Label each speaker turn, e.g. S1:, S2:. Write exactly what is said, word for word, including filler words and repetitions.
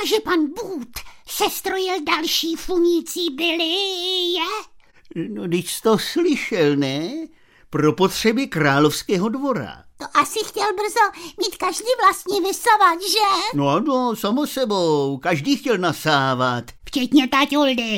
S1: že pan Bůd sestrojil další funící byly, je?
S2: No, když jsi to slyšel, ne? Pro potřeby královského dvora.
S1: To asi chtěl brzo mít každý vlastní vysavač, že?
S2: No ano, samo sebou, každý chtěl nasávat.
S1: Včetně taťuldy.